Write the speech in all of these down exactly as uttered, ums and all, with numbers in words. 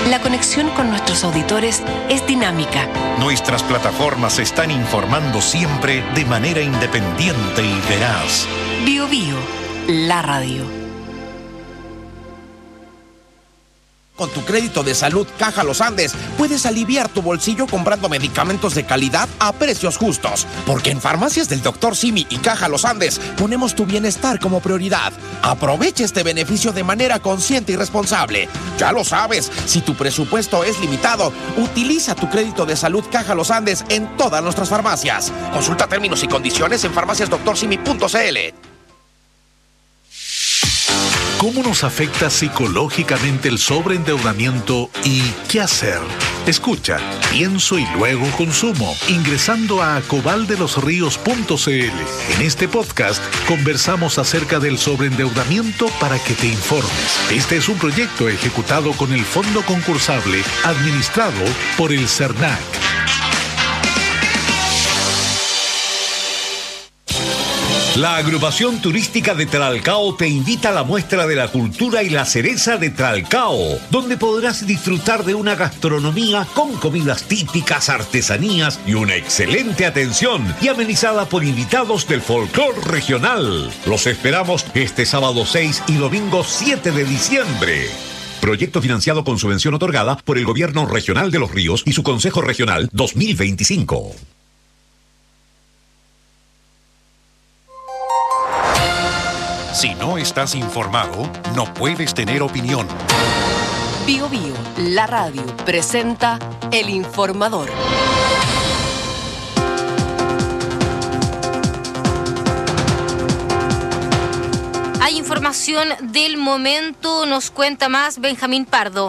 La conexión con nuestros auditores es dinámica. Nuestras plataformas se están informando siempre de manera independiente y veraz. Bio Bio, la radio. Con tu crédito de salud Caja Los Andes, puedes aliviar tu bolsillo comprando medicamentos de calidad a precios justos. Porque en Farmacias del doctor Simi y Caja Los Andes ponemos tu bienestar como prioridad. Aprovecha este beneficio de manera consciente y responsable. Ya lo sabes, si tu presupuesto es limitado, utiliza tu crédito de salud Caja Los Andes en todas nuestras farmacias. Consulta términos y condiciones en farmacias doctor simi punto c l. ¿Cómo nos afecta psicológicamente el sobreendeudamiento y qué hacer? Escucha, pienso y luego consumo, ingresando a cobal de los ríos punto c l. En este podcast conversamos acerca del sobreendeudamiento para que te informes. Este es un proyecto ejecutado con el Fondo Concursable, administrado por el CERNAC. La agrupación turística de Tralcao te invita a la muestra de la cultura y la cereza de Tralcao, donde podrás disfrutar de una gastronomía con comidas típicas, artesanías y una excelente atención y amenizada por invitados del folclore regional. Los esperamos este sábado seis y domingo siete de diciembre. Proyecto financiado con subvención otorgada por el Gobierno Regional de Los Ríos y su Consejo Regional dos mil veinticinco. Si no estás informado, no puedes tener opinión. Bio Bio, la radio, presenta El Informador. Hay información del momento, nos cuenta más Benjamín Pardo.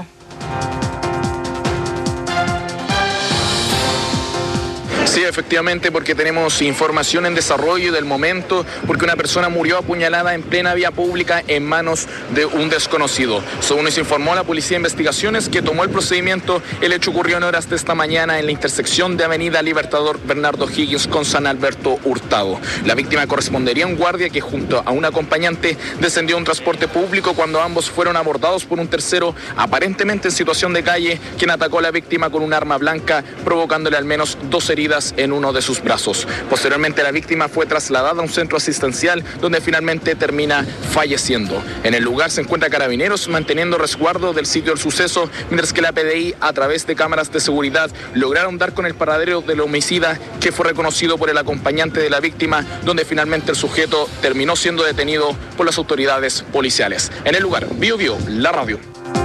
Sí, efectivamente, porque tenemos información en desarrollo del momento, porque una persona murió apuñalada en plena vía pública en manos de un desconocido. Según nos informó la Policía de Investigaciones, que tomó el procedimiento, el hecho ocurrió en horas de esta mañana en la intersección de Avenida Libertador Bernardo Higgins con San Alberto Hurtado. La víctima correspondería a un guardia que junto a un acompañante descendió a un transporte público cuando ambos fueron abordados por un tercero, aparentemente en situación de calle, quien atacó a la víctima con un arma blanca, provocándole al menos dos heridas en uno de sus brazos. Posteriormente, la víctima fue trasladada a un centro asistencial donde finalmente termina falleciendo. En el lugar se encuentra Carabineros manteniendo resguardo del sitio del suceso, mientras que la P D I, a través de cámaras de seguridad, lograron dar con el paradero del homicida, que fue reconocido por el acompañante de la víctima, donde finalmente el sujeto terminó siendo detenido por las autoridades policiales. En el lugar, Bio Bio, la radio.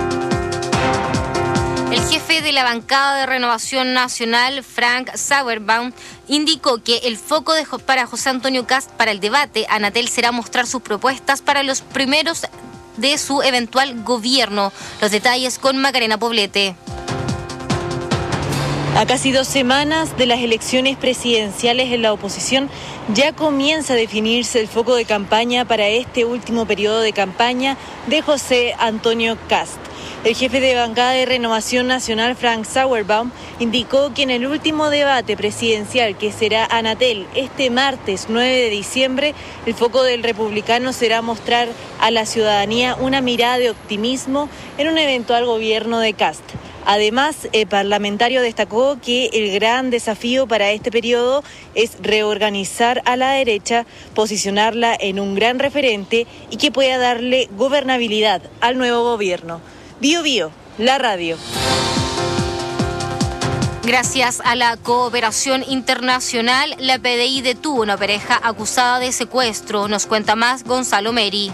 El jefe de la bancada de Renovación Nacional, Frank Sauerbaum, indicó que el foco de, para José Antonio Kast para el debate Anatel será mostrar sus propuestas para los primeros de su eventual gobierno. Los detalles con Macarena Poblete. A casi dos semanas de las elecciones presidenciales en la oposición, ya comienza a definirse el foco de campaña para este último periodo de campaña de José Antonio Kast. El jefe de bancada de Renovación Nacional, Frank Sauerbaum, indicó que en el último debate presidencial, que será Anatel este martes nueve de diciembre, el foco del republicano será mostrar a la ciudadanía una mirada de optimismo en un eventual gobierno de Kast. Además, el parlamentario destacó que el gran desafío para este periodo es reorganizar a la derecha, posicionarla en un gran referente y que pueda darle gobernabilidad al nuevo gobierno. Bio Bio, la radio. Gracias a la cooperación internacional, la P D I detuvo una pareja acusada de secuestro. Nos cuenta más Gonzalo Meri.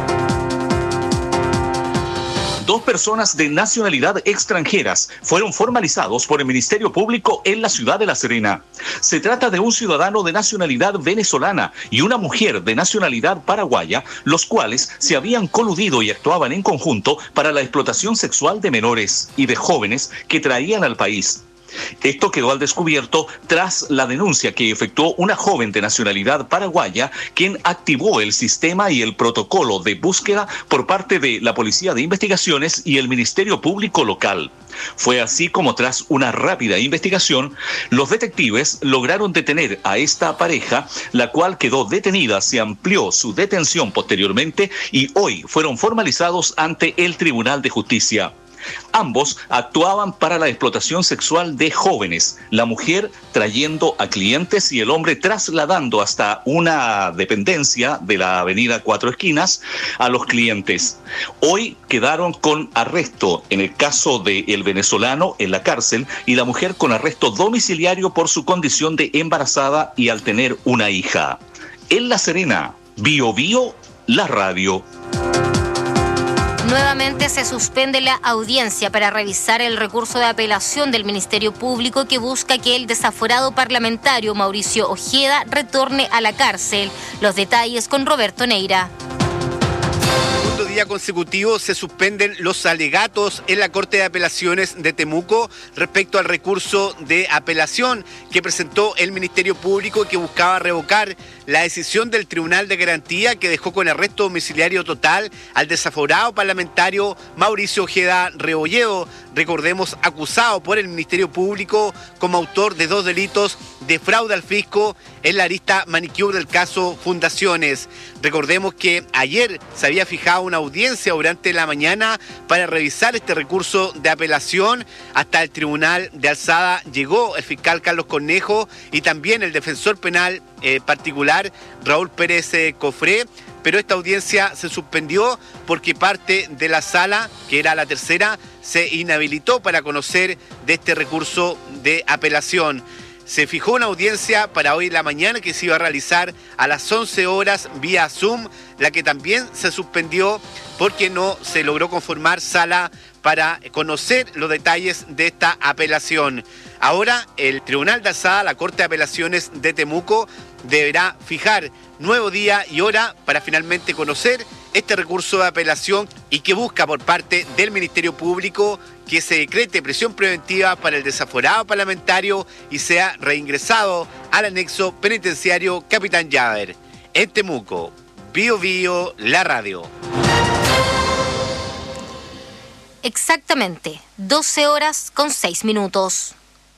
Dos personas de nacionalidad extranjeras fueron formalizados por el Ministerio Público en la ciudad de La Serena. Se trata de un ciudadano de nacionalidad venezolana y una mujer de nacionalidad paraguaya, los cuales se habían coludido y actuaban en conjunto para la explotación sexual de menores y de jóvenes que traían al país. Esto quedó al descubierto tras la denuncia que efectuó una joven de nacionalidad paraguaya, quien activó el sistema y el protocolo de búsqueda por parte de la Policía de Investigaciones y el Ministerio Público local. Fue así como, tras una rápida investigación, los detectives lograron detener a esta pareja, la cual quedó detenida. Se amplió su detención posteriormente y hoy fueron formalizados ante el Tribunal de Justicia. Ambos actuaban para la explotación sexual de jóvenes, la mujer trayendo a clientes y el hombre trasladando hasta una dependencia de la avenida Cuatro Esquinas a los clientes. Hoy quedaron con arresto en el caso del venezolano en la cárcel y la mujer con arresto domiciliario por su condición de embarazada y al tener una hija. En La Serena, Bio Bio, la radio. Nuevamente se suspende la audiencia para revisar el recurso de apelación del Ministerio Público que busca que el desaforado parlamentario Mauricio Ojeda retorne a la cárcel. Los detalles con Roberto Neira. Segundo día consecutivo se suspenden los alegatos en la Corte de Apelaciones de Temuco respecto al recurso de apelación que presentó el Ministerio Público que buscaba revocar la decisión del Tribunal de Garantía que dejó con arresto domiciliario total al desaforado parlamentario Mauricio Ojeda Rebolledo, recordemos acusado por el Ministerio Público como autor de dos delitos de fraude al fisco en la arista manicure del caso Fundaciones. Recordemos que ayer se había fijado una audiencia durante la mañana para revisar este recurso de apelación. Hasta el Tribunal de Alzada llegó el fiscal Carlos Cornejo y también el defensor penal eh, particular Raúl Pérez eh, Cofré, pero esta audiencia se suspendió porque parte de la sala, que era la tercera, se inhabilitó para conocer de este recurso de apelación. Se fijó una audiencia para hoy en la mañana que se iba a realizar a las once horas vía Zoom, la que también se suspendió porque no se logró conformar sala para conocer los detalles de esta apelación. Ahora el Tribunal de Alzada, la Corte de Apelaciones de Temuco, deberá fijar nuevo día y hora para finalmente conocer este recurso de apelación y que busca por parte del Ministerio Público que se decrete prisión preventiva para el desaforado parlamentario y sea reingresado al anexo penitenciario Capitán Llaver. En Temuco, Bio Bio, la radio. Exactamente, doce horas con seis minutos.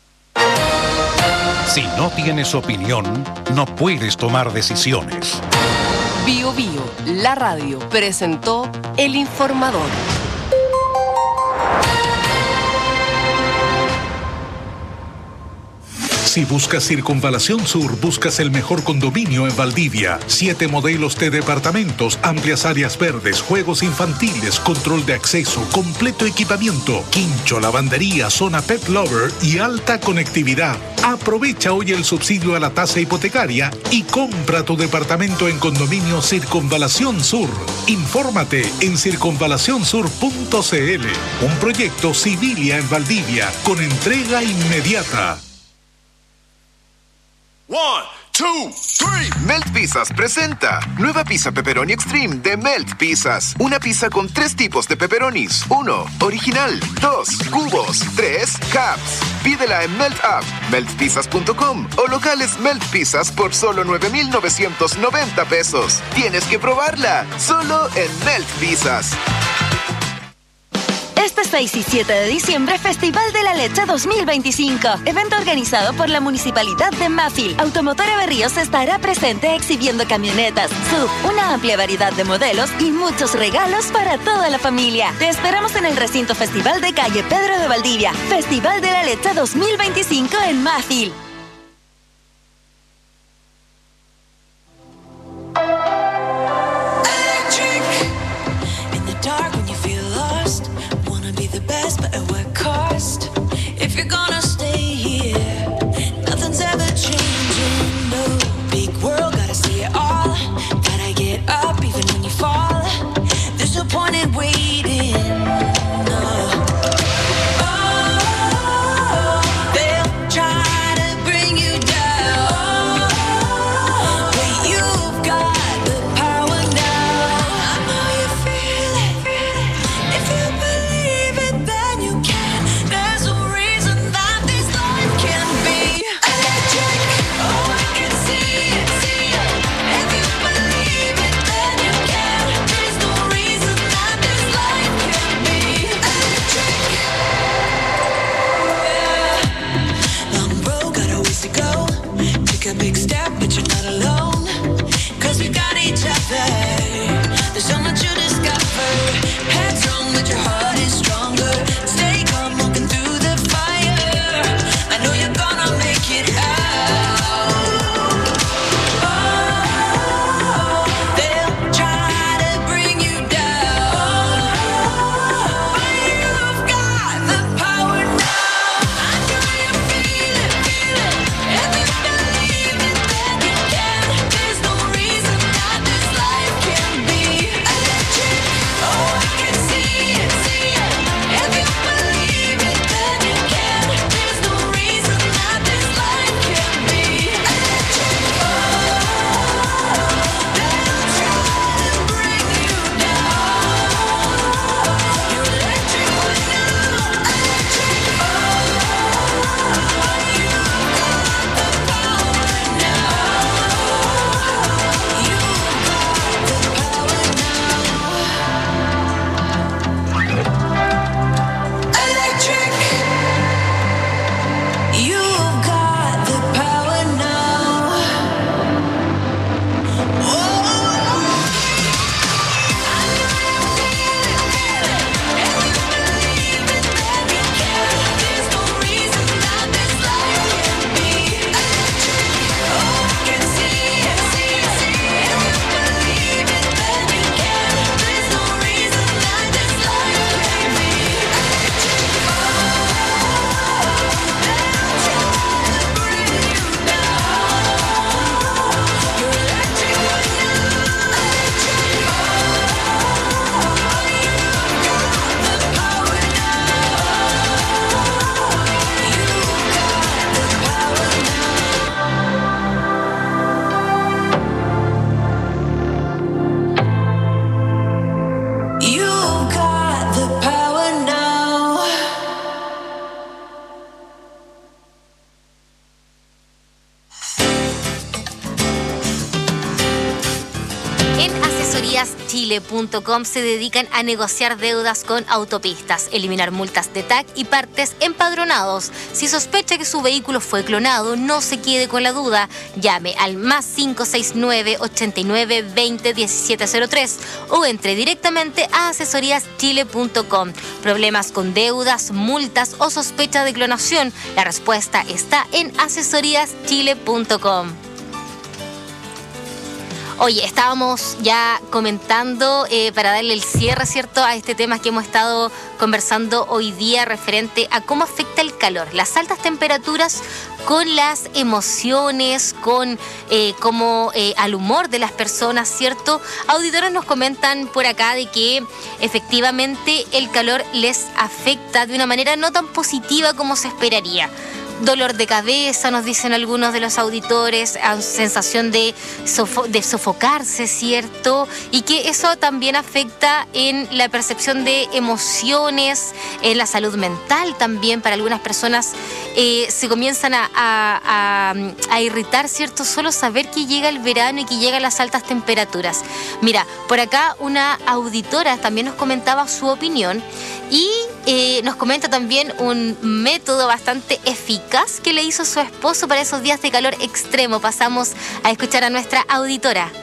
Si no tienes opinión, no puedes tomar decisiones. Bio Bio, la radio, presentó El Informador. Si buscas Circunvalación Sur, buscas el mejor condominio en Valdivia. Siete modelos de departamentos, amplias áreas verdes, juegos infantiles, control de acceso, completo equipamiento, quincho, lavandería, zona pet lover y alta conectividad. Aprovecha hoy el subsidio a la tasa hipotecaria y compra tu departamento en condominio Circunvalación Sur. Infórmate en circunvalación sur punto c l. Un proyecto Civilia en Valdivia con entrega inmediata. One, two, three. Melt Pizzas presenta nueva pizza pepperoni extreme de Melt Pizzas. Una pizza con tres tipos de pepperonis. Uno, original. Dos, cubos. Tres, cups. Pídela en Melt App, melt pizzas punto com o locales Melt Pizzas por solo nueve mil novecientos noventa pesos. Tienes que probarla, solo en Melt Pizzas. Este seis y siete de diciembre, Festival de la Leche dos mil veinticinco. Evento organizado por la Municipalidad de Mafil. Automotora Berríos estará presente exhibiendo camionetas, S U V, una amplia variedad de modelos y muchos regalos para toda la familia. Te esperamos en el recinto Festival de Calle Pedro de Valdivia. Festival de la Leche dos mil veinticinco en Mafil. If you believe it, then you can. There's a reason that asesorías chile punto com se dedican a negociar deudas con autopistas, eliminar multas de T A C y partes empadronados. Si sospecha que su vehículo fue clonado, no se quede con la duda. Llame al más cinco seis nueve, ochenta y nueve, veinte, diecisiete cero tres o entre directamente a asesorías chile punto com. Problemas con deudas, multas o sospecha de clonación. La respuesta está en asesorías chile punto com. Oye, estábamos ya comentando eh, para darle el cierre, ¿cierto?, a este tema que hemos estado conversando hoy día referente a cómo afecta el calor, las altas temperaturas con las emociones, con eh, cómo eh, al humor de las personas, ¿cierto? Auditores nos comentan por acá de que efectivamente el calor les afecta de una manera no tan positiva como se esperaría. Dolor de cabeza, nos dicen algunos de los auditores, sensación de, sofo- de sofocarse, ¿cierto? Y que eso también afecta en la percepción de emociones, en la salud mental también. Para algunas personas eh, se comienzan a, a, a, a irritar, ¿cierto? Solo saber que llega el verano y que llegan las altas temperaturas. Mira, por acá una auditora también nos comentaba su opinión y eh, nos comenta también un método bastante eficaz que le hizo su esposo para esos días de calor extremo. Pasamos a escuchar a nuestra auditora.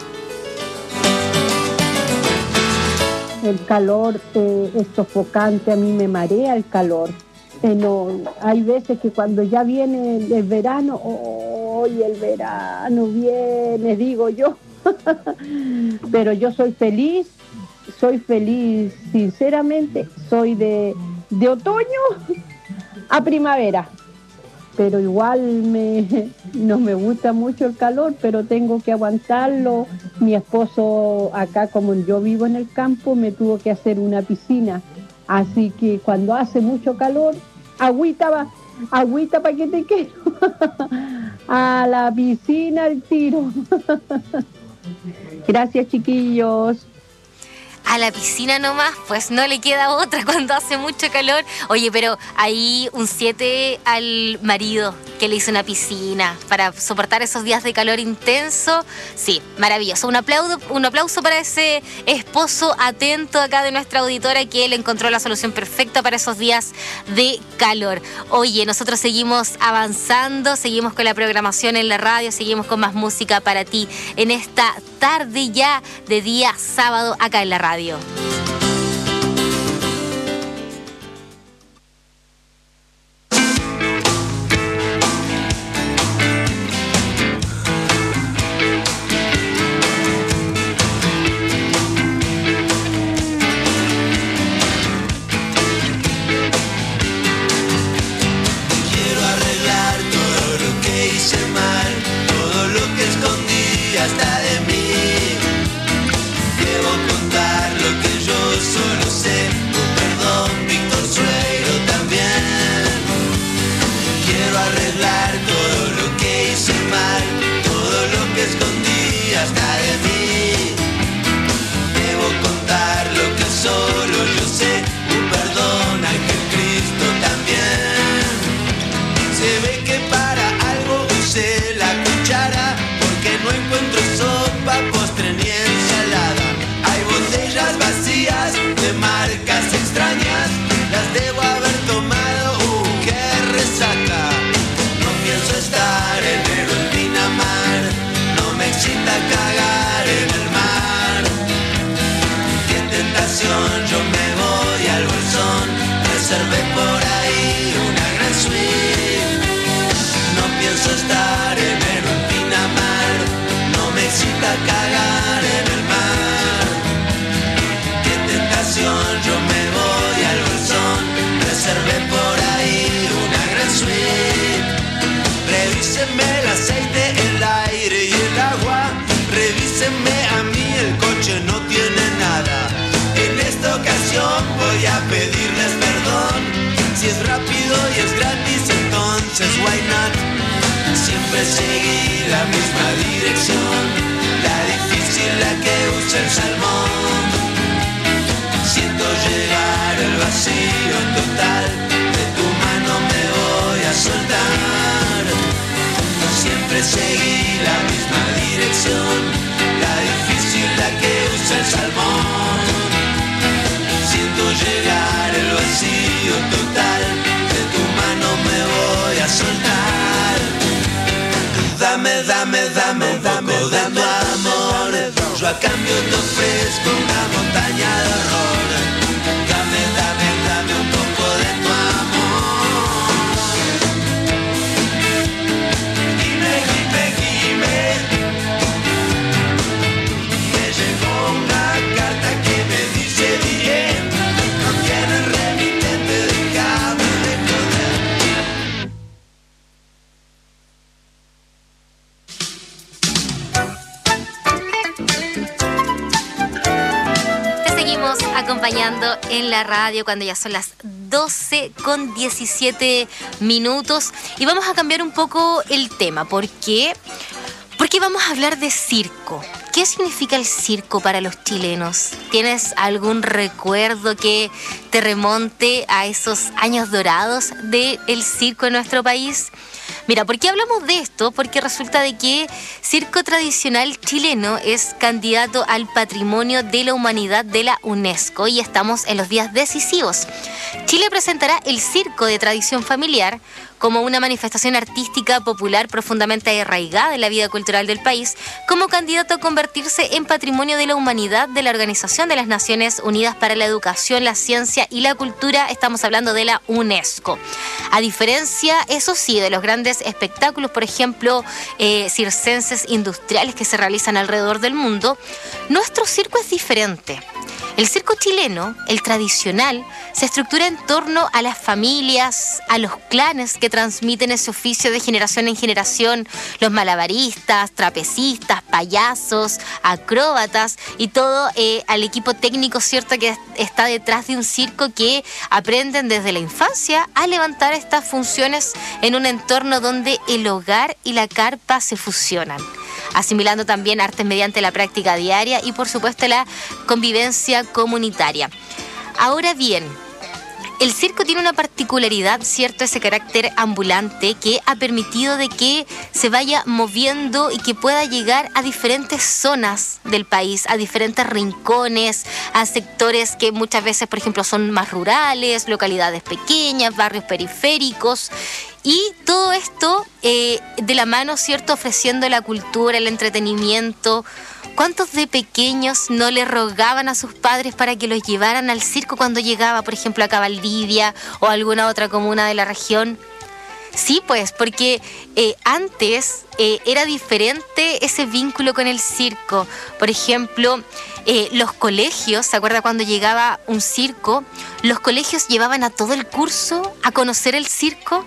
El calor eh, es sofocante, a mí me marea el calor. Eh, no, hay veces que cuando ya viene el, el verano, hoy oh, el verano viene, digo yo. Pero yo soy feliz, soy feliz, sinceramente, soy de, de otoño a primavera. Pero igual me, no me gusta mucho el calor, pero tengo que aguantarlo. Mi esposo acá, como yo vivo en el campo, me tuvo que hacer una piscina. Así que cuando hace mucho calor, agüita va, agüita para que te quiero. A la piscina al tiro. Gracias, chiquillos. A la piscina nomás, pues no le queda otra cuando hace mucho calor. Oye, pero hay un siete al marido que le hizo una piscina para soportar esos días de calor intenso. Sí, maravilloso. Un aplauso, un aplauso para ese esposo atento acá de nuestra auditora que él encontró la solución perfecta para esos días de calor. Oye, nosotros seguimos avanzando, seguimos con la programación en la radio, seguimos con más música para ti en esta tarde ya de día sábado acá en la radio. Why not? Siempre seguir la misma dirección, la difícil la que usa el salmón. Siento llegar al vacío total, de tu mano me voy a soltar. Siempre seguir la misma dirección, la difícil la que usa Dame, dame, dame, dame, dame tu amor. Yo a cambio te ofrezco una montaña de horror. Dame, dame, dame un poco de tu amor. Dime, dime, dime. Me llegó una carta que me dice bien. No tiene remitente, déjame de joder. Seguimos acompañando en la radio cuando ya son las doce con diecisiete minutos y vamos a cambiar un poco el tema. ¿Por qué? Porque vamos a hablar de circo. ¿Qué significa el circo para los chilenos? ¿Tienes algún recuerdo que te remonte a esos años dorados del circo en nuestro país? Mira, ¿por qué hablamos de esto? Porque resulta de que Circo Tradicional Chileno es candidato al Patrimonio de la Humanidad de la UNESCO y estamos en los días decisivos. Chile presentará el circo de tradición familiar como una manifestación artística popular profundamente arraigada en la vida cultural del país, como candidato a convertirse en Patrimonio de la Humanidad de la Organización de las Naciones Unidas para la Educación, la Ciencia y la Cultura. Estamos hablando de la UNESCO. A diferencia, eso sí, de los grandes espectáculos, por ejemplo, eh, circenses industriales que se realizan alrededor del mundo, nuestro circo es diferente. El circo chileno, el tradicional, se estructura en torno a las familias, a los clanes que transmiten ese oficio de generación en generación, los malabaristas, trapecistas, payasos, acróbatas y todo eh, al equipo técnico, ¿cierto?, que está detrás de un circo, que aprenden desde la infancia a levantar estas funciones en un entorno donde el hogar y la carpa se fusionan, asimilando también artes mediante la práctica diaria y, por supuesto, la convivencia comunitaria. Ahora bien, el circo tiene una particularidad, ¿cierto?, ese carácter ambulante que ha permitido de que se vaya moviendo y que pueda llegar a diferentes zonas del país, a diferentes rincones, a sectores que muchas veces, por ejemplo, son más rurales, localidades pequeñas, barrios periféricos. Y todo esto eh, de la mano, ¿cierto?, ofreciendo la cultura, el entretenimiento. ¿Cuántos de pequeños no le rogaban a sus padres para que los llevaran al circo cuando llegaba, por ejemplo, acá a Valdivia o a alguna otra comuna de la región? Sí, pues, porque eh, antes eh, era diferente ese vínculo con el circo. Por ejemplo, eh, los colegios, ¿se acuerda cuando llegaba un circo? Los colegios llevaban a todo el curso a conocer el circo.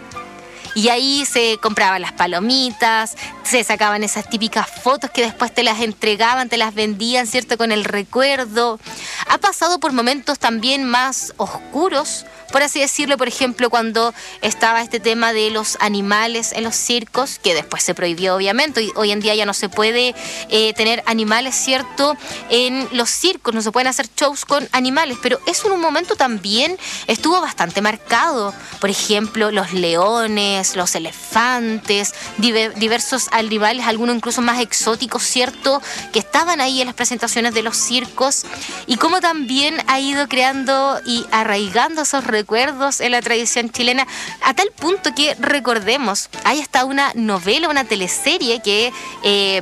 Y ahí se compraban las palomitas, se sacaban esas típicas fotos que después te las entregaban, te las vendían, ¿cierto?, con el recuerdo. Ha pasado por momentos también más oscuros, por así decirlo, por ejemplo, cuando estaba este tema de los animales en los circos, que después se prohibió, obviamente. Y hoy en día ya no se puede eh, tener animales, ¿cierto?, en los circos, no se pueden hacer shows con animales, pero eso en un momento también estuvo bastante marcado. Por ejemplo, los leones, los elefantes, diver, diversos animales, algunos incluso más exóticos, ¿cierto?, que estaban ahí en las presentaciones de los circos, y cómo también ha ido creando y arraigando esos recuerdos en la tradición chilena, a tal punto que, recordemos, hay hasta una novela, una teleserie que eh,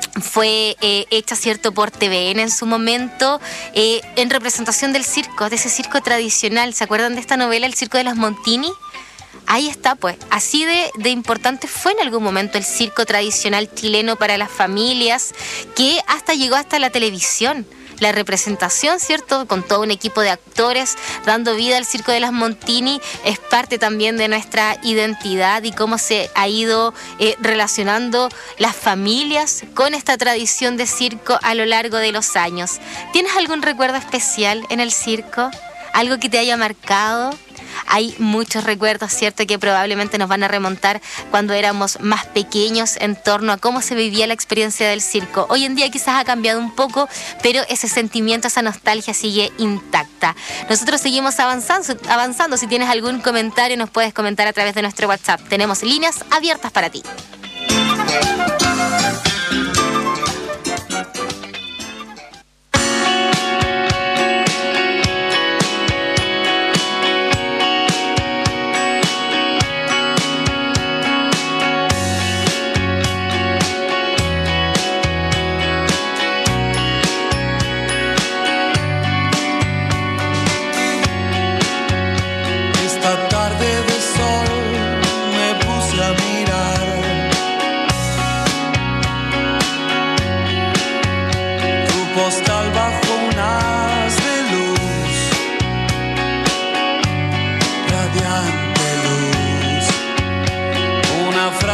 fue eh, hecha, ¿cierto?, por T V N en su momento, eh, en representación del circo, de ese circo tradicional. ¿Se acuerdan de esta novela, El Circo de los Montini? Ahí está, pues, así de, de importante fue en algún momento el circo tradicional chileno para las familias, que hasta llegó hasta la televisión. La representación, ¿cierto?, con todo un equipo de actores dando vida al Circo de las Montini, es parte también de nuestra identidad y cómo se ha ido eh, relacionando las familias con esta tradición de circo a lo largo de los años. ¿Tienes algún recuerdo especial en el circo? ¿Algo que te haya marcado? Hay muchos recuerdos, ¿cierto?, que probablemente nos van a remontar cuando éramos más pequeños en torno a cómo se vivía la experiencia del circo. Hoy en día quizás ha cambiado un poco, pero ese sentimiento, esa nostalgia sigue intacta. Nosotros seguimos avanzando, avanzando. Si tienes algún comentario, nos puedes comentar a través de nuestro WhatsApp. Tenemos líneas abiertas para ti.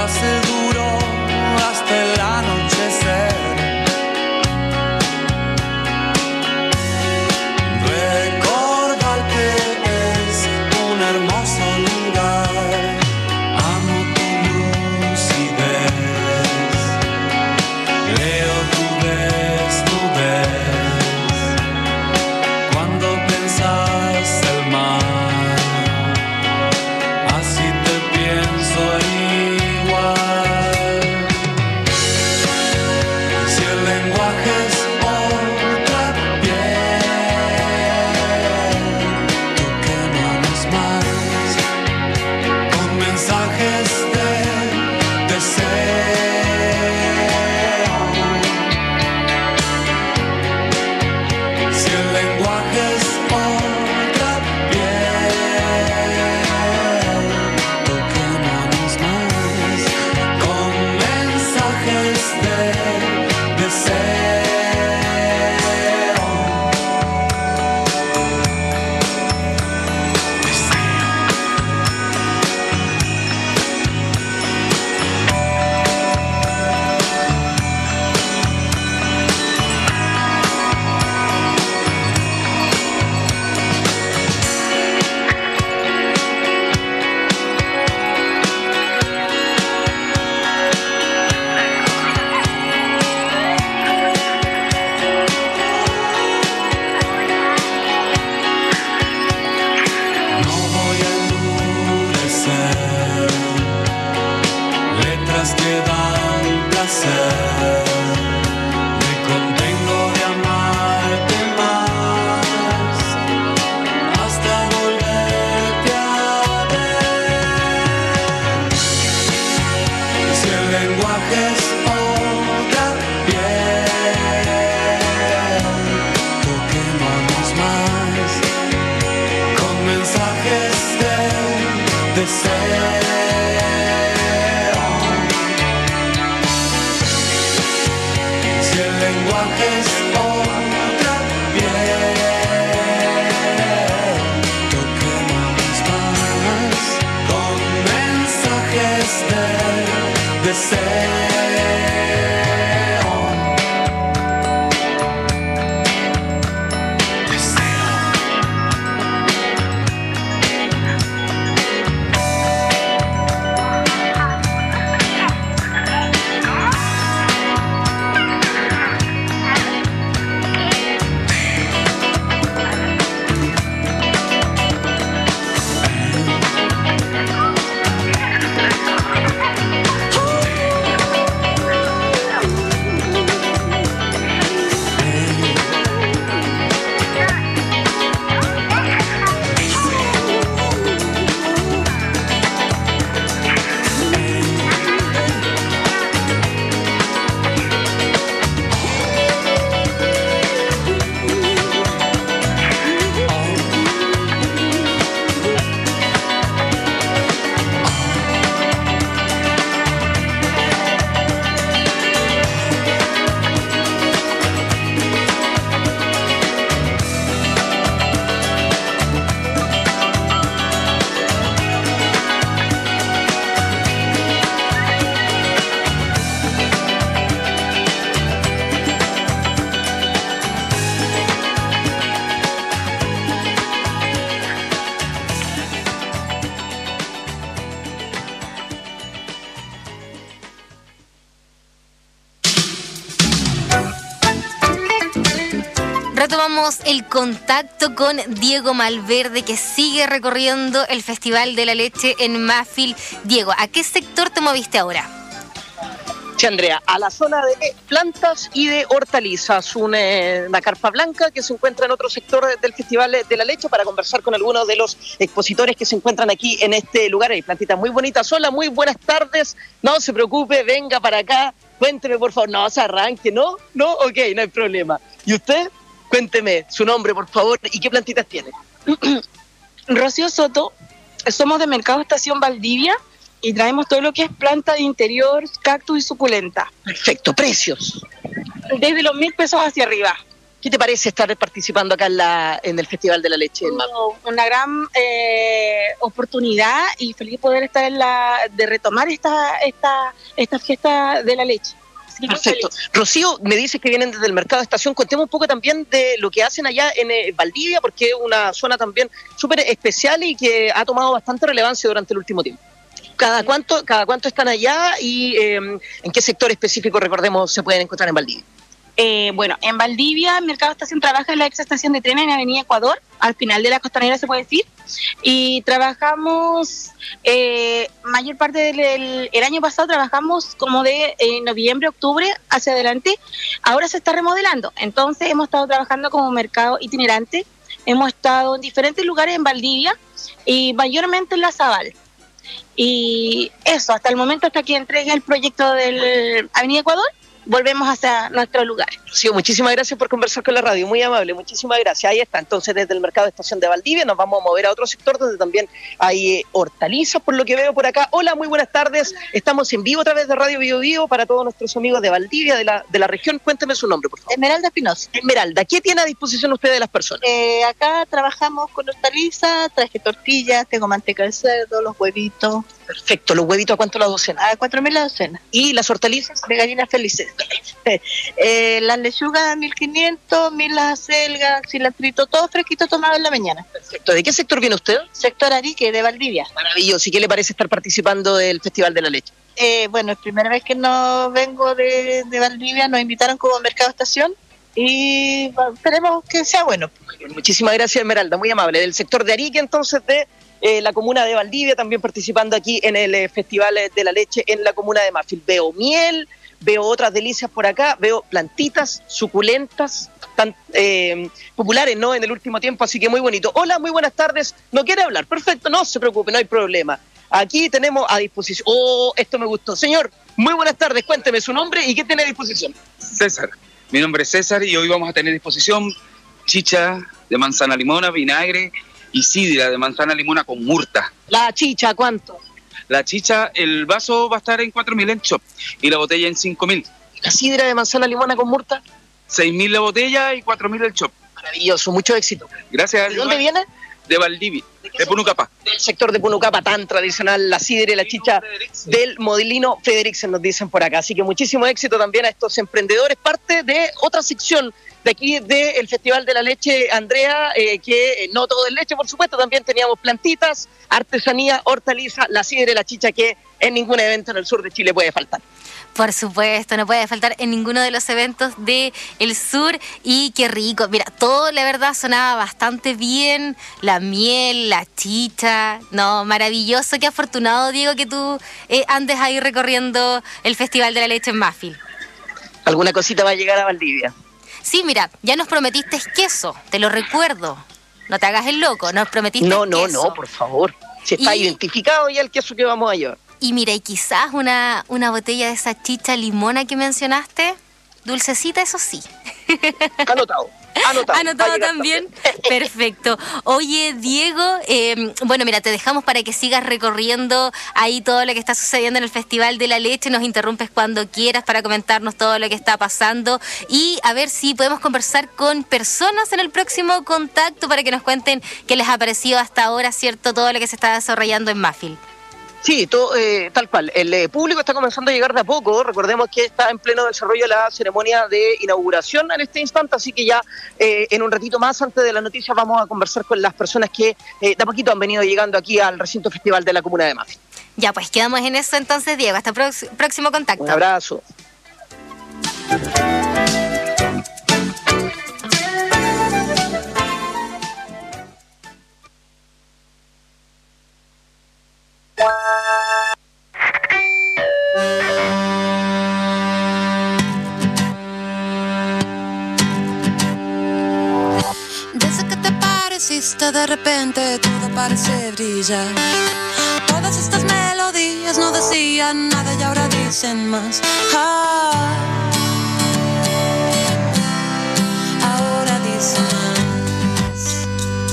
pase duro hasta el anochecer. Recordar que es un hermoso lugar. Amo tu lucidez, leo tu desnudez. Cuando pensás el mar, así te pienso igual. Si el lenguaje es otra piel, toquémonos más con mensajes de deseo. Si el lenguaje es otra piel, toquémonos más con mensajes de deseo. No voy a endurecer letras que dan placer. Me contengo de amarte más hasta volverte a ver. Si el lenguaje es otra piel, toquémonos más con mensajes de deseo. Si el lenguaje es otra piel, toquémonos más con mensajes de deseo. Retomamos el contacto con Diego Malverde, que sigue recorriendo el Festival de la Leche en Mafil. Diego, ¿a qué sector te moviste ahora? Sí, Andrea, a la zona de plantas y de hortalizas, una, una carpa blanca que se encuentra en otro sector del Festival de la Leche, para conversar con algunos de los expositores que se encuentran aquí en este lugar. Hay plantitas muy bonitas. Hola, muy buenas tardes. No se preocupe, venga para acá. Cuénteme, por favor. No, se arranque, ¿no? ¿No? Ok, no hay problema. ¿Y usted? Cuénteme su nombre, por favor, y qué plantitas tiene. Rocío Soto, somos de Mercado Estación Valdivia y traemos todo lo que es planta de interior, cactus y suculenta. Perfecto, precios. Desde los mil pesos hacia arriba. ¿Qué te parece estar participando acá en, la, en el Festival de la Leche del Mafil? Una gran eh, oportunidad y feliz poder estar en la, de retomar esta, esta, esta fiesta de la leche. Perfecto. Rocío, me dices que vienen desde el Mercado de Estación. Contemos un poco también de lo que hacen allá en eh, Valdivia, porque es una zona también súper especial y que ha tomado bastante relevancia durante el último tiempo. ¿Cada cuánto, cada cuánto están allá y eh, en qué sector específico, recordemos, se pueden encontrar en Valdivia? Eh, bueno, en Valdivia, Mercado Estación trabaja en la ex estación de tren en Avenida Ecuador, al final de la costanera se puede decir, y trabajamos, eh, mayor parte del el, el año pasado trabajamos como de eh, noviembre, octubre hacia adelante, ahora se está remodelando, entonces hemos estado trabajando como mercado itinerante, hemos estado en diferentes lugares en Valdivia y mayormente en La Zabal. Y eso, hasta el momento, hasta que entregue el proyecto del Avenida Ecuador, volvemos hacia nuestro lugar. Sí, muchísimas gracias por conversar con la radio, muy amable, muchísimas gracias. Ahí está, entonces desde el Mercado de Estación de Valdivia nos vamos a mover a otro sector donde también hay eh, hortalizas, por lo que veo por acá. Hola, muy buenas tardes, estamos en vivo a través de Radio Bio Bio para todos nuestros amigos de Valdivia, de la, de la región. Cuénteme su nombre, por favor. Esmeralda Espinosa. Esmeralda, ¿qué tiene a disposición usted de las personas? Eh, acá trabajamos con hortalizas, traje tortillas, tengo manteca de cerdo, los huevitos. Perfecto, ¿los huevitos a cuánto la docena? A cuatro mil la docena. ¿Y las hortalizas? De gallinas felices. eh, las lechugas mil quinientos, mil las acelgas, cilantrito, todo fresquito tomado en la mañana. Perfecto, ¿de qué sector viene usted? Sector Arique, de Valdivia. Maravilloso, ¿y qué le parece estar participando del Festival de la Leche? Eh, bueno, es primera vez que no vengo de, de Valdivia, nos invitaron como Mercado Estación y bueno, esperemos que sea bueno. Muchísimas gracias, Esmeralda, muy amable. Del sector de Arique, entonces, de eh, la comuna de Valdivia, también participando aquí en el eh, Festival de la Leche en la comuna de Mafil. Veo miel, veo otras delicias por acá, veo plantitas suculentas, tan eh, populares, ¿no?, en el último tiempo, así que muy bonito. Hola, muy buenas tardes. ¿No quiere hablar? Perfecto, no se preocupe, no hay problema. Aquí tenemos a disposición... ¡Oh, esto me gustó! Señor, muy buenas tardes, cuénteme su nombre y qué tiene a disposición. César, mi nombre es César y hoy vamos a tener a disposición chicha de manzana limona, vinagre y sidra de manzana limona con murta. La chicha, ¿cuánto? La chicha, el vaso va a estar en cuatro mil en shop y la botella en cinco mil. ¿La sidra de manzana limona con murta? seis mil la botella y cuatro mil el shop. Maravilloso, mucho éxito. Gracias. ¿De dónde viene? De Valdivia, de, de Punucapa. Del sector de Punucapa, tan tradicional, la sidra y la chicha del Modilino Frederiksen, nos dicen por acá. Así que muchísimo éxito también a estos emprendedores, parte de otra sección de aquí del Festival de la Leche, Andrea, eh, que eh, no todo es leche, por supuesto, también teníamos plantitas, artesanía, hortaliza, la sidra y la chicha, que en ningún evento en el sur de Chile puede faltar. Por supuesto, no puede faltar en ninguno de los eventos del sur. Y qué rico, mira, todo la verdad sonaba bastante bien, la miel, la chicha, no, maravilloso, qué afortunado, Diego, que tú eh, andes ahí recorriendo el Festival de la Leche en Mafil. ¿Alguna cosita va a llegar a Valdivia? Sí, mira, ya nos prometiste queso, te lo recuerdo, no te hagas el loco, nos prometiste no, no, queso. No, no, por favor, si está y... identificado ya el queso que vamos a llevar. Y mira, y quizás una, una botella de esa chicha limona que mencionaste, dulcecita, eso sí. Anotado. Anotado, Anotado también. Perfecto. Oye, Diego, eh, bueno, mira, te dejamos para que sigas recorriendo ahí todo lo que está sucediendo en el Festival de la Leche. Nos interrumpes cuando quieras para comentarnos todo lo que está pasando y a ver si podemos conversar con personas en el próximo contacto para que nos cuenten qué les ha parecido hasta ahora, ¿cierto? Todo lo que se está desarrollando en Mafil. Sí, todo, eh, tal cual. El eh, público está comenzando a llegar de a poco. Recordemos que está en pleno desarrollo la ceremonia de inauguración en este instante, así que ya eh, en un ratito más, antes de la noticia, vamos a conversar con las personas que eh, de a poquito han venido llegando aquí al recinto festival de la comuna de Mafil. Ya, pues quedamos en eso entonces, Diego. Hasta el próximo contacto. Un abrazo. Desde que te pareciste de repente todo parece brillar. Todas estas melodías no decían nada y ahora dicen más. Ah, ahora dicen más.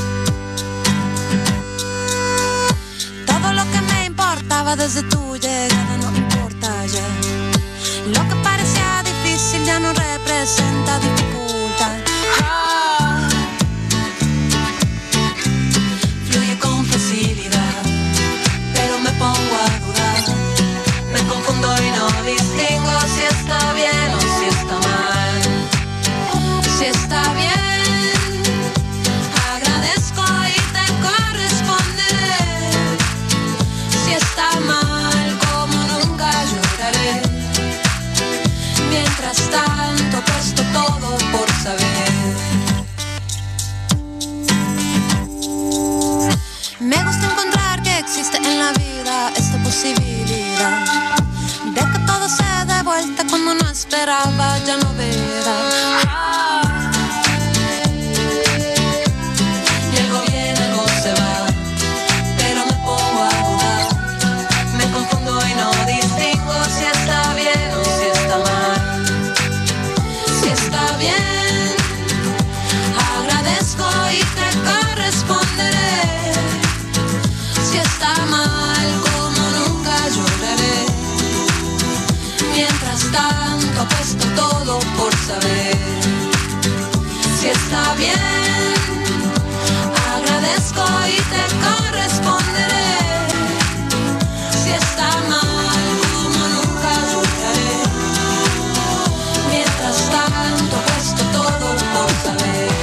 Todo lo que me importaba desde tu llegada no importa ya. Lo que parecía difícil ya no representa dificultad. Ah, esperaba ya no verá. Ah. Y el gobierno se va, pero me pongo a dudar. Me confundo y no distingo si está bien o si está mal. Si está bien, agradezco y te corresponderé. Si está mal, como nunca lloraré. Mientras tanto apuesto todo por saber. Si está bien, agradezco y te corresponderé. Si está mal, como nunca lloraré. Mientras tanto apuesto todo por saber.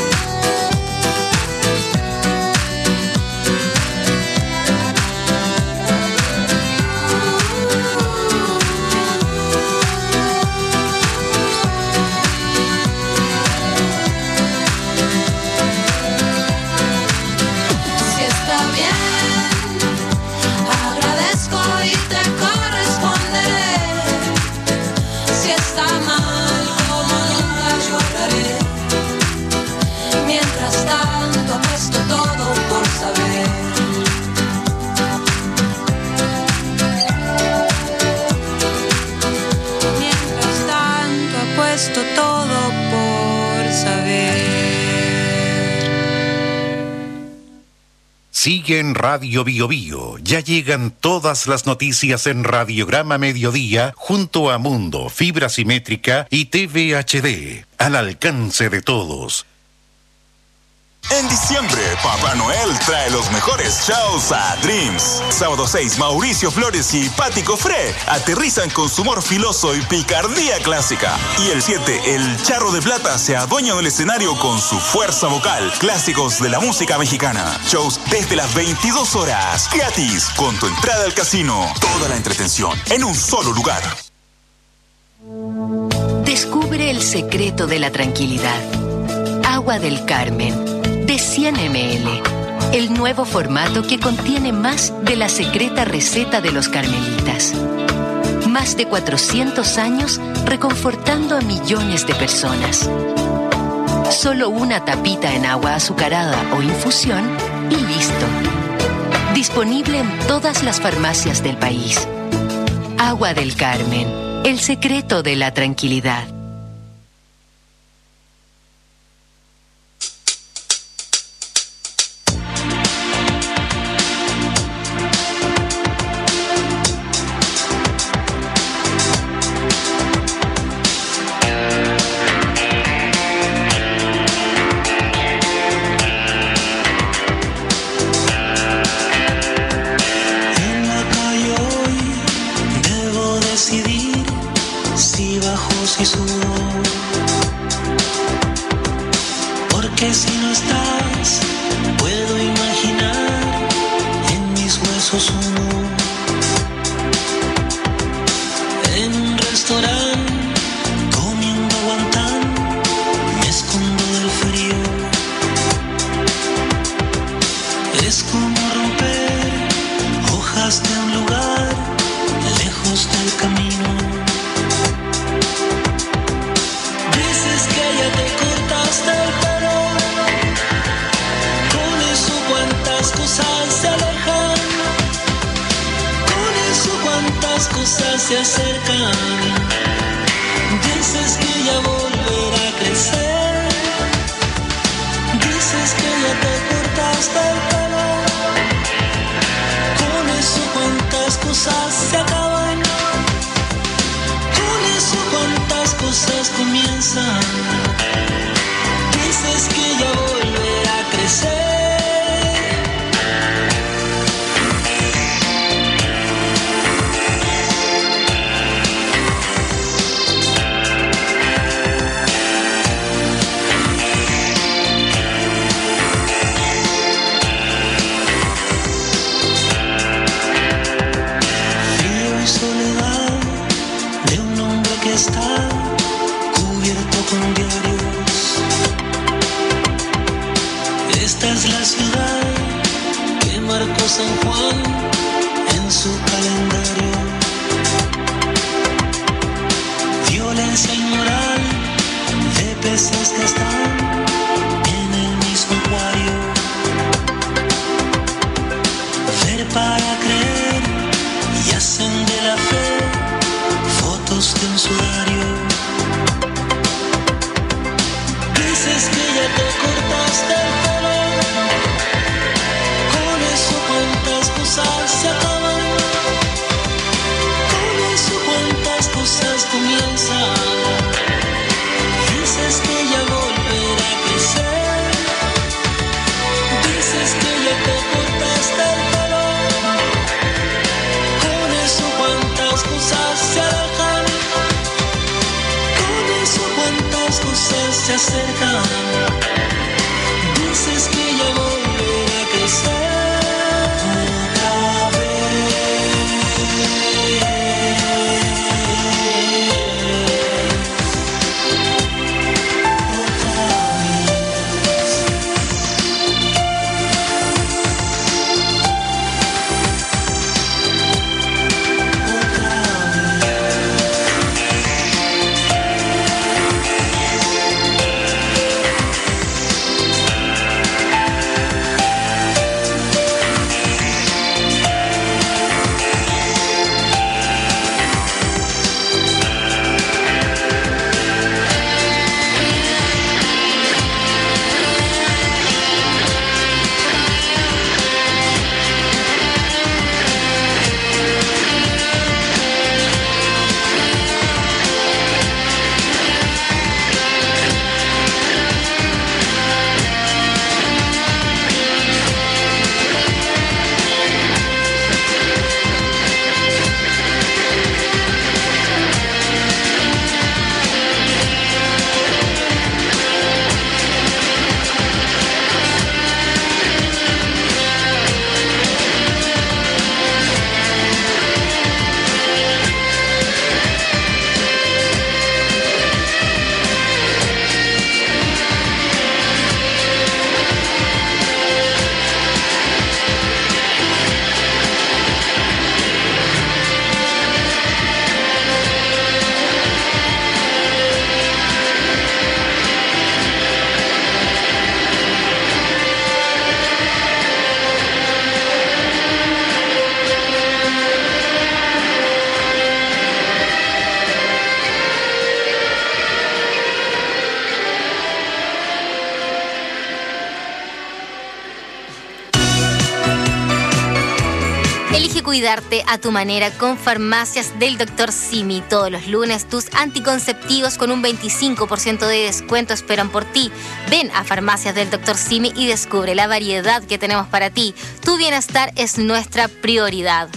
Todo por saber. Sigue en Radio Bio Bio. Ya llegan todas las noticias en Radiograma Mediodía junto a Mundo, Fibra Simétrica y T V H D. Al alcance de todos. En diciembre, Papá Noel trae los mejores shows a Dreams. Sábado seis, Mauricio Flores y Patti Cofré aterrizan con su humor filoso y picardía clásica. Y el siete, el Charro de Plata se adueña del escenario con su fuerza vocal. Clásicos de la música mexicana. Shows desde las veintidós horas. Gratis, con tu entrada al casino. Toda la entretención en un solo lugar. Descubre el secreto de la tranquilidad. Agua del Carmen. De cien mililitros, el nuevo formato que contiene más de la secreta receta de los carmelitas. Más de cuatrocientos años reconfortando a millones de personas. Solo una tapita en agua azucarada o infusión y listo. Disponible en todas las farmacias del país. Agua del Carmen, el secreto de la tranquilidad. Está cubierto con diario. a creer y hacen de la fe fotos de un sudario. Dices que ya te cortaste el pelo, con eso cuántas cosas se acaban, con eso cuántas cosas comienzan. Dices que ya volverá a crecer, dices que ya te cortaste el pelo, con eso cuántas cosas se alejan, con eso cuántas cosas se acercan. Dices que ya volverá a crecer otra vez. Cuidarte a tu manera con Farmacias del doctor Simi. Todos los lunes tus anticonceptivos con un veinticinco por ciento de descuento esperan por ti. Ven a Farmacias del doctor Simi y descubre la variedad que tenemos para ti. Tu bienestar es nuestra prioridad.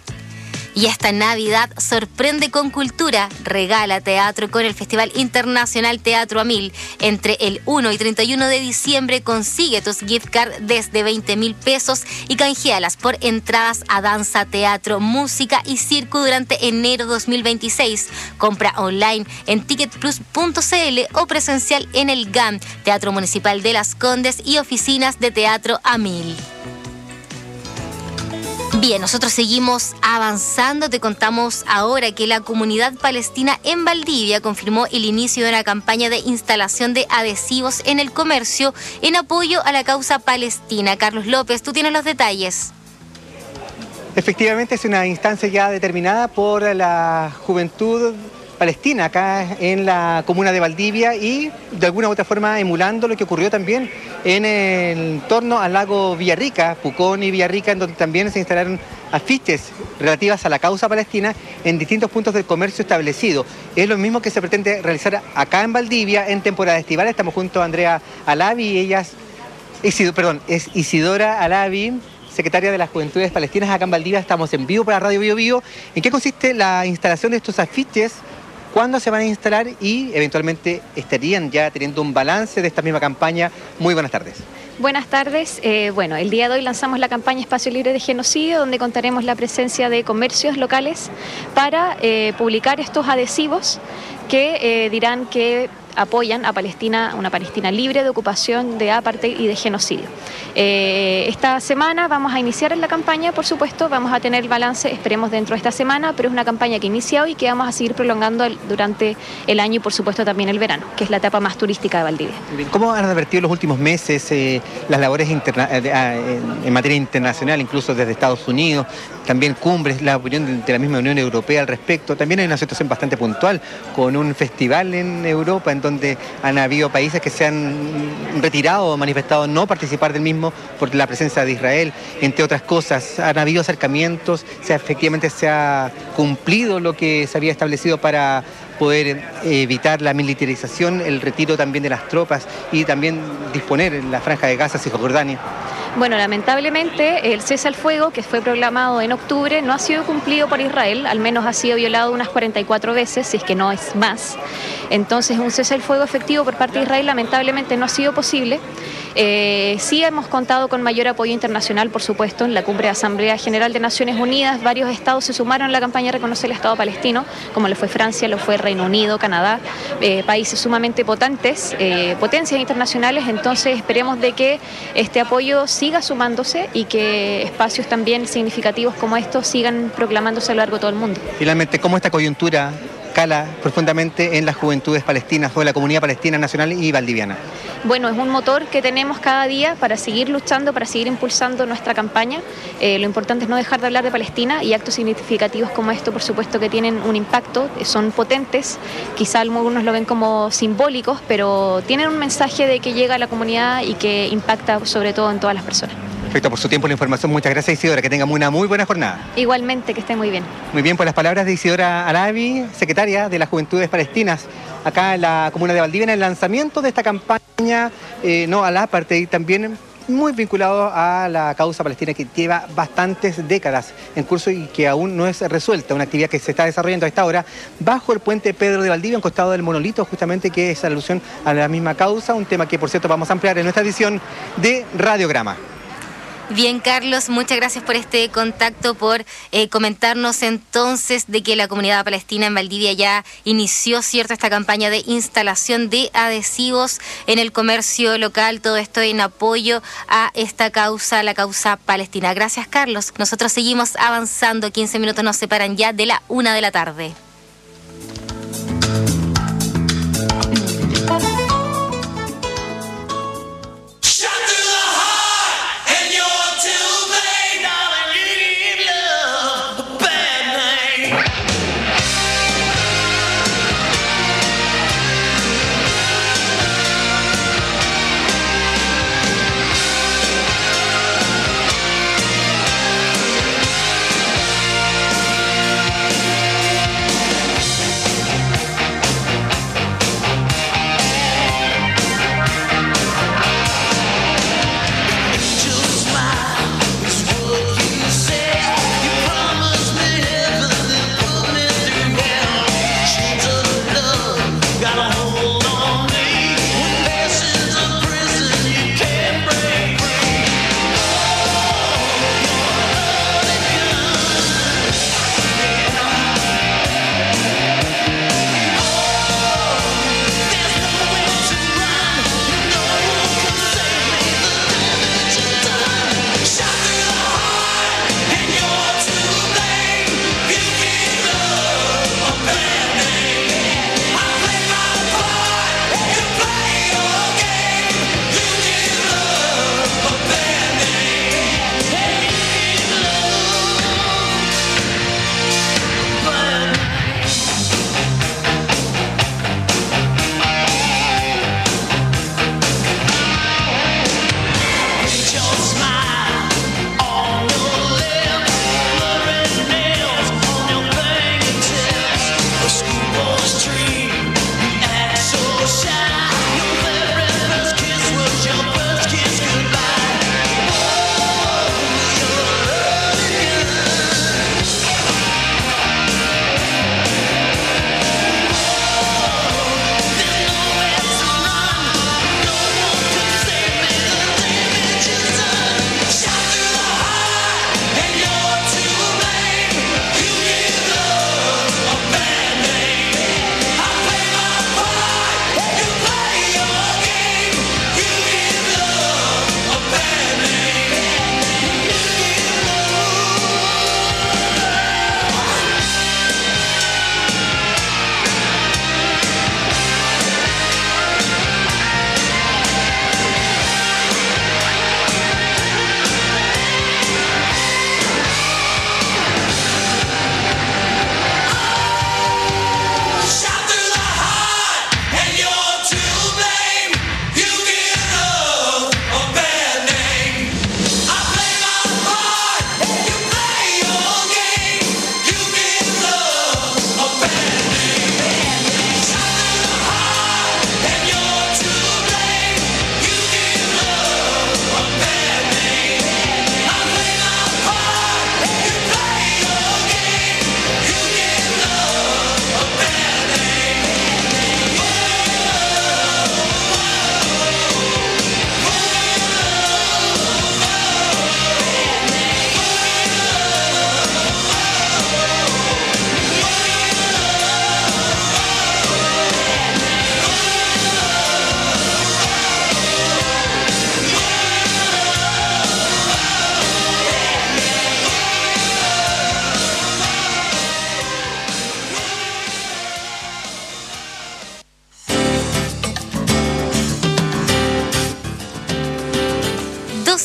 Y esta Navidad sorprende con cultura. Regala teatro con el Festival Internacional Teatro a Mil. Entre el uno y treinta y uno de diciembre consigue tus gift card desde veinte mil pesos y canjealas por entradas a danza, teatro, música y circo durante enero dos mil veintiséis. Compra online en ticket plus punto c l o presencial en el G A M, Teatro Municipal de Las Condes y oficinas de Teatro a Mil. Bien, nosotros seguimos avanzando. Te contamos ahora que la comunidad palestina en Valdivia confirmó el inicio de una campaña de instalación de adhesivos en el comercio en apoyo a la causa palestina. Carlos López, tú tienes los detalles. Efectivamente, es una instancia ya determinada por la juventud palestina acá en la comuna de Valdivia y de alguna u otra forma emulando lo que ocurrió también en el entorno al lago Villarrica, Pucón y Villarrica, en donde también se instalaron afiches relativas a la causa palestina en distintos puntos del comercio establecido. Es lo mismo que se pretende realizar acá en Valdivia en temporada estival. Estamos junto a Andrea Alavi y ella es, perdón, es Isidora Alavi, secretaria de las Juventudes Palestinas acá en Valdivia. Estamos en vivo para Radio Bio Bio. ¿En qué consiste la instalación de estos afiches? ¿Cuándo se van a instalar y eventualmente estarían ya teniendo un balance de esta misma campaña? Muy buenas tardes. Buenas tardes. Eh, bueno, el día de hoy lanzamos la campaña Espacio Libre de Genocidio, donde contaremos la presencia de comercios locales para eh, publicar estos adhesivos que eh, dirán que apoyan a Palestina, una Palestina libre de ocupación, de apartheid y de genocidio. Eh, esta semana vamos a iniciar en la campaña, por supuesto, vamos a tener el balance, esperemos dentro de esta semana, pero es una campaña que inicia hoy y que vamos a seguir prolongando el, durante el año y por supuesto también el verano, que es la etapa más turística de Valdivia. ¿Cómo han advertido en los últimos meses eh, las labores interna eh, en, en materia internacional, incluso desde Estados Unidos, también cumbres, la opinión de, de la misma Unión Europea al respecto? También hay una situación bastante puntual con un festival en Europa en donde han habido países que se han retirado o manifestado no participar del mismo por la presencia de Israel, entre otras cosas. Han habido acercamientos, se, efectivamente se ha cumplido lo que se había establecido para poder evitar la militarización, el retiro también de las tropas y también disponer en la Franja de Gaza, Cisjordania. Bueno, lamentablemente el cese al fuego que fue proclamado en octubre no ha sido cumplido por Israel, al menos ha sido violado unas cuarenta y cuatro veces, si es que no es más. Entonces un cese al fuego efectivo por parte de Israel lamentablemente no ha sido posible. Eh, sí hemos contado con mayor apoyo internacional, por supuesto, en la cumbre de Asamblea General de Naciones Unidas. Varios estados se sumaron a la campaña de reconocer el Estado palestino, como lo fue Francia, lo fue Reino Unido, Canadá, eh, países sumamente potentes, eh, potencias internacionales. Entonces esperemos de que este apoyo siga sumándose y que espacios también significativos como estos sigan proclamándose a lo largo de todo el mundo. Finalmente, ¿cómo esta coyuntura cala profundamente en las juventudes palestinas o en la comunidad palestina nacional y valdiviana? Bueno, es un motor que tenemos cada día para seguir luchando, para seguir impulsando nuestra campaña. Eh, lo importante es no dejar de hablar de Palestina y actos significativos como esto, por supuesto, que tienen un impacto, son potentes, quizá algunos lo ven como simbólicos, pero tienen un mensaje de que llega a la comunidad y que impacta sobre todo en todas las personas. Perfecto, por su tiempo y la información. Muchas gracias, Isidora. Que tengan una muy buena jornada. Igualmente, que estén muy bien. Muy bien, por las palabras de Isidora Arabi, secretaria de las Juventudes Palestinas, acá en la comuna de Valdivia, en el lanzamiento de esta campaña, eh, no al apartheid, también muy vinculado a la causa palestina que lleva bastantes décadas en curso y que aún no es resuelta, una actividad que se está desarrollando a esta hora bajo el puente Pedro de Valdivia, a un costado del monolito, justamente, que es alusión a la misma causa, un tema que por cierto vamos a ampliar en nuestra edición de Radiograma. Bien, Carlos, muchas gracias por este contacto, por eh, comentarnos entonces de que la comunidad palestina en Valdivia ya inició, cierto, esta campaña de instalación de adhesivos en el comercio local, todo esto en apoyo a esta causa, la causa palestina. Gracias, Carlos. Nosotros seguimos avanzando, quince minutos nos separan ya de la una de la tarde.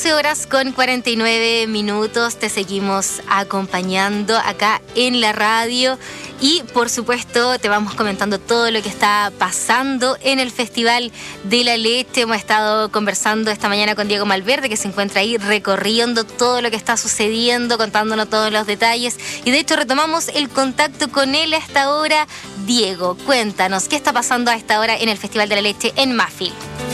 doce horas con cuarenta y nueve minutos. Te seguimos acompañando acá en la radio y por supuesto te vamos comentando todo lo que está pasando en el Festival de la Leche. Hemos estado conversando esta mañana con Diego Malverde, que se encuentra ahí recorriendo todo lo que está sucediendo, contándonos todos los detalles, y de hecho retomamos el contacto con él a esta hora. Diego, cuéntanos, ¿qué está pasando a esta hora en el Festival de la Leche en Mafil?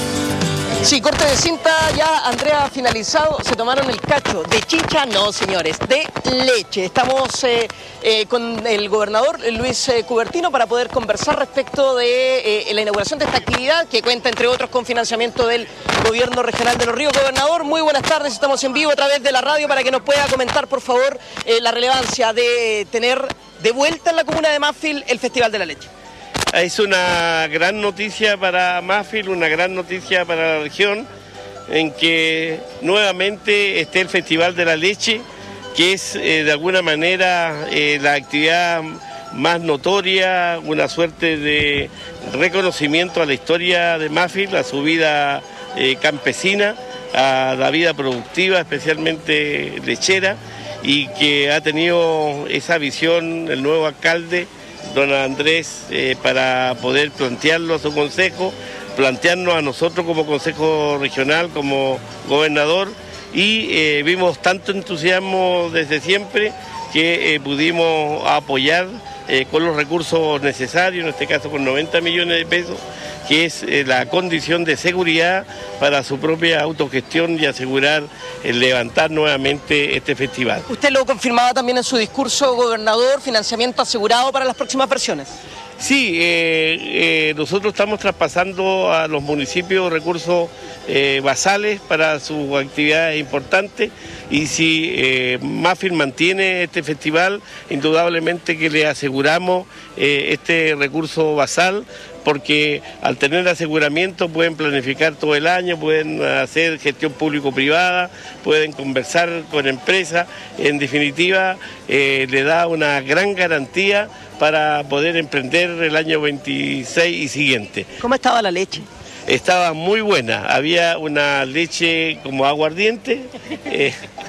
Sí, corte de cinta ya, Andrea, finalizado. Se tomaron el cacho de chicha, no señores, de leche. Estamos eh, eh, con el gobernador Luis eh, Cubertino para poder conversar respecto de eh, la inauguración de esta actividad que cuenta entre otros con financiamiento del gobierno regional de Los Ríos. Gobernador, muy buenas tardes, estamos en vivo a través de la radio para que nos pueda comentar por favor eh, la relevancia de tener de vuelta en la comuna de Mafil el Festival de la Leche. Es una gran noticia para Mafil, una gran noticia para la región, en que nuevamente esté el Festival de la Leche, que es eh, de alguna manera eh, la actividad más notoria, una suerte de reconocimiento a la historia de Mafil, a su vida eh, campesina, a la vida productiva, especialmente lechera, y que ha tenido esa visión el nuevo alcalde, don Andrés, eh, para poder plantearlo a su consejo, plantearnos a nosotros como consejo regional, como gobernador, y eh, vimos tanto entusiasmo desde siempre que eh, pudimos apoyar eh, con los recursos necesarios, en este caso con noventa millones de pesos, que es eh, la condición de seguridad para su propia autogestión y asegurar el levantar nuevamente este festival. Usted lo confirmaba también en su discurso, gobernador, financiamiento asegurado para las próximas versiones. Sí, eh, eh, nosotros estamos traspasando a los municipios recursos eh, basales para sus actividades importantes, y si eh, Mafil mantiene este festival, indudablemente que le aseguramos eh, este recurso basal, porque al tener aseguramiento pueden planificar todo el año, pueden hacer gestión público-privada, pueden conversar con empresas. En definitiva, eh, le da una gran garantía para poder emprender el año veintiséis y siguiente. ¿Cómo estaba la leche? Estaba muy buena, había una leche como aguardiente eh,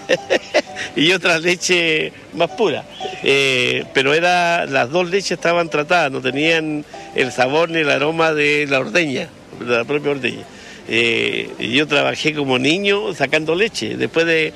y otra leche más pura, eh, pero era, las dos leches estaban tratadas, no tenían el sabor ni el aroma de la ordeña, de la propia ordeña. Eh, yo trabajé como niño sacando leche, después de,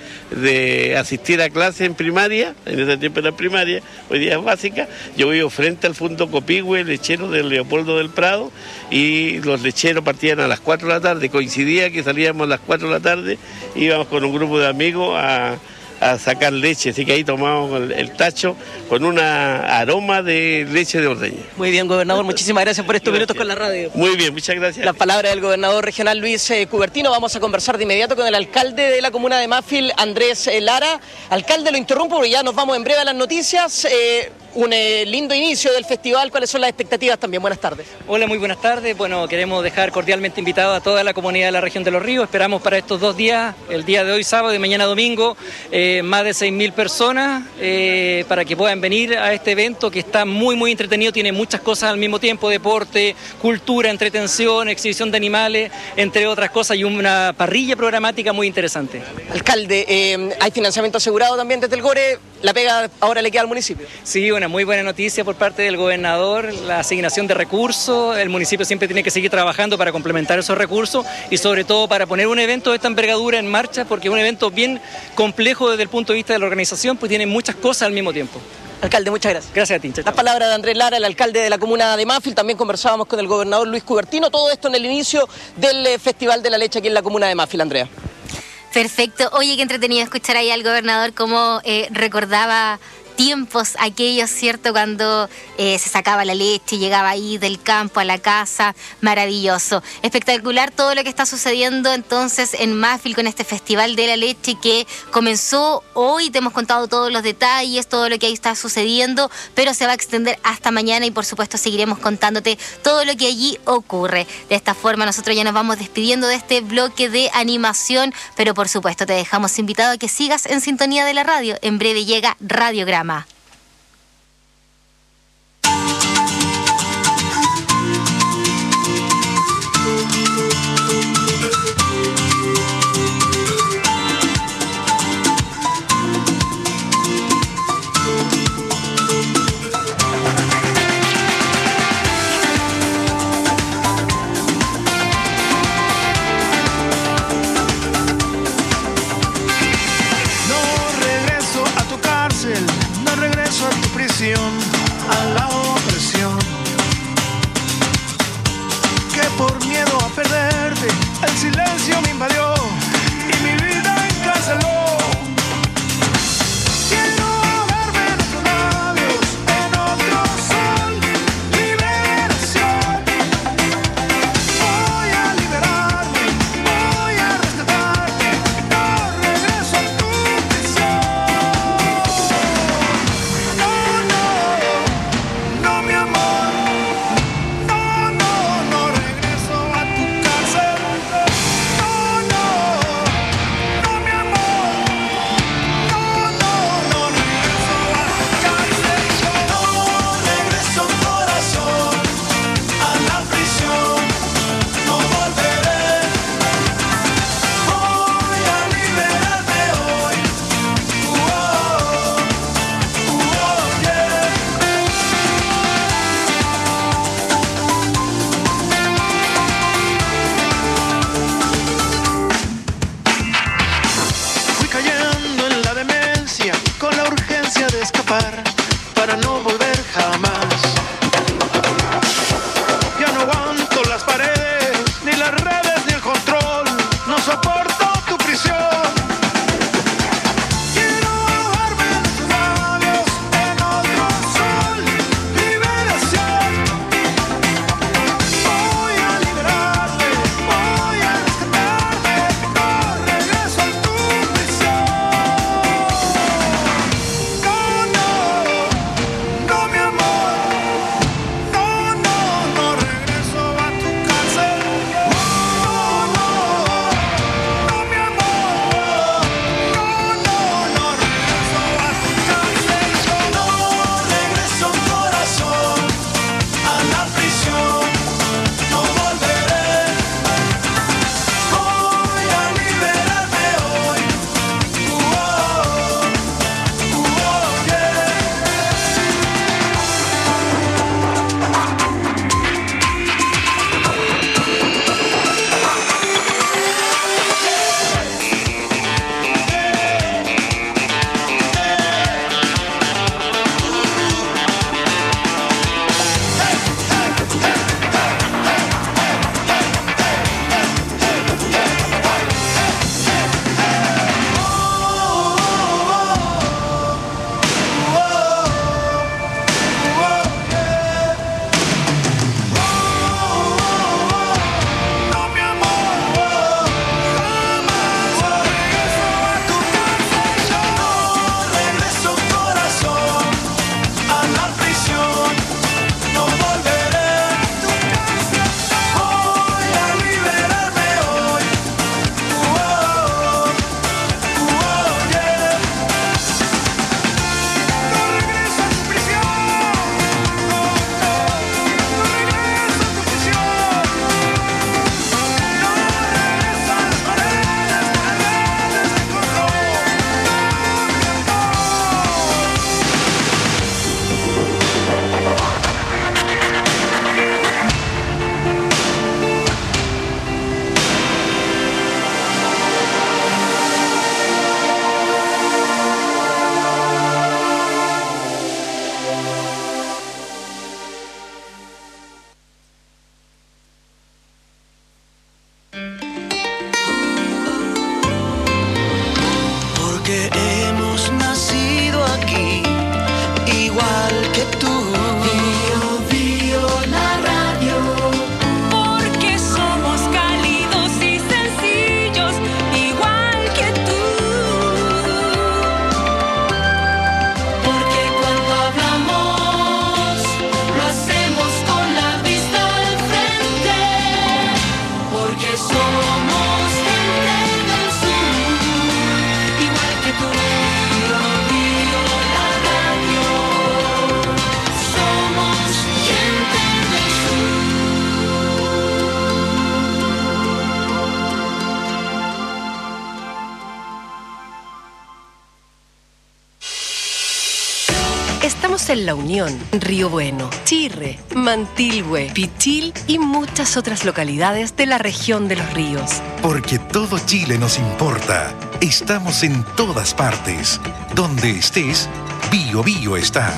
de asistir a clases en primaria, en ese tiempo era primaria, hoy día es básica. Yo vivo frente al Fundo Copihue, lechero de Leopoldo del Prado, y los lecheros partían a las cuatro de la tarde, coincidía que salíamos a las cuatro de la tarde, íbamos con un grupo de amigos a... a sacar leche, así que ahí tomamos el, el tacho con un aroma de leche de ordeña. Muy bien, gobernador, muchísimas gracias por estos minutos con la radio. Muy bien, muchas gracias. La palabra del gobernador regional Luis eh, Cubertino. Vamos a conversar de inmediato con el alcalde de la comuna de Mafil, Andrés eh, Lara. Alcalde, lo interrumpo porque ya nos vamos en breve a las noticias. Eh, un eh, lindo inicio del festival. ¿Cuáles son las expectativas también? Buenas tardes. Hola, muy buenas tardes. Bueno, queremos dejar cordialmente invitado a toda la comunidad de la región de Los Ríos. Esperamos para estos dos días, el día de hoy sábado y mañana domingo, eh, más de seis mil personas eh, para que puedan venir a este evento que está muy, muy entretenido. Tiene muchas cosas al mismo tiempo: deporte, cultura, entretención, exhibición de animales, entre otras cosas, y una parrilla programática muy interesante. Alcalde, eh, ¿hay financiamiento asegurado también desde el Gore? ¿La pega ahora le queda al municipio? Sí, una muy buena noticia por parte del gobernador, la asignación de recursos. El municipio siempre tiene que seguir trabajando para complementar esos recursos y sobre todo para poner un evento de esta envergadura en marcha, porque es un evento bien complejo desde el punto de vista de la organización, pues tiene muchas cosas al mismo tiempo. Alcalde, muchas gracias. Gracias a ti. La palabra de Andrés Lara, el alcalde de la comuna de Mafil. También conversábamos con el gobernador Luis Cubertino. Todo esto en el inicio del eh, Festival de la Leche aquí en la comuna de Mafil, Andrea. Perfecto. Oye, qué entretenido escuchar ahí al gobernador cómo eh, recordaba tiempos aquellos, ¿cierto? Cuando eh, se sacaba la leche, llegaba ahí del campo a la casa, maravilloso. Espectacular todo lo que está sucediendo entonces en Mafil con este Festival de la Leche que comenzó hoy. Te hemos contado todos los detalles, todo lo que ahí está sucediendo, pero se va a extender hasta mañana y por supuesto seguiremos contándote todo lo que allí ocurre. De esta forma nosotros ya nos vamos despidiendo de este bloque de animación, pero por supuesto te dejamos invitado a que sigas en sintonía de la radio. En breve llega Radiograma. traición, a la opresión. Que por miedo a perderte, el silencio me invadió y mi vida encarceló. Quiero ahogarme en tus labios, en otro sol, liberación. Voy a liberarme, voy a rescatarte, no regreso a tu prisión. No, no, no, mi amor. No, no, no regreso a tu cárcel. No, no, no, mi amor. No, no, no regreso a tu cárcel. No regreso, corazón, a la prisión. No volveré. Voy a liberarme hoy. Uh, oh, uh, oh, yeah. Fui cayendo en la demencia con la urgencia de escapar para no volver jamás. Ya no aguanto las paredes, ni las redes, ni el control. No soporto tu prisión. Quiero ahogarme en tus labios, en otro sol, liberación. Voy a liberarte, voy a rescatarte, no regreso a tu prisión. No, no, no, mi amor. No, no, no regreso a tu cárcel. No, no, no, mi amor. No, no, no regreso a tu cárcel. No regreso, corazón, a la prisión. No volveré. Voy a liberarme hoy. Uh, oh, uh, oh, yeah. No, mi amor, jamás regreso a tu cárcel. No regreso, corazón, a la prisión. No volveré. Voy a liberarme hoy. Uh, oh, uh, oh, yeah. No regreso a tu prisión. No, no, no regreso a tu prisión. No regreso a las paredes, a las redes de control. Porque hemos nacido aquí, igual que tú. Bio, bio, la radio. Porque somos cálidos y sencillos, igual que tú. Porque cuando hablamos, lo hacemos con la vista al frente. Porque somos gente del sur, igual que tú. Bio, bio, la radio. Somos gente del sur. Estamos en La Unión, Río Bueno, Chirre, Mantilhue, Pichil y muchas otras localidades de la región de los ríos. Porque todo Chile nos importa. Estamos en todas partes. Donde estés, Bio Bio está.